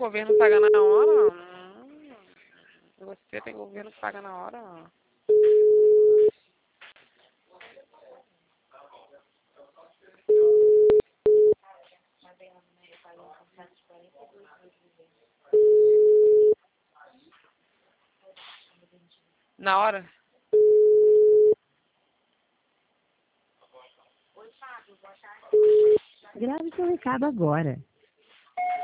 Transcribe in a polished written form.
governo paga na hora? Você tem governo que paga na hora? Na hora? Grave seu recado agora.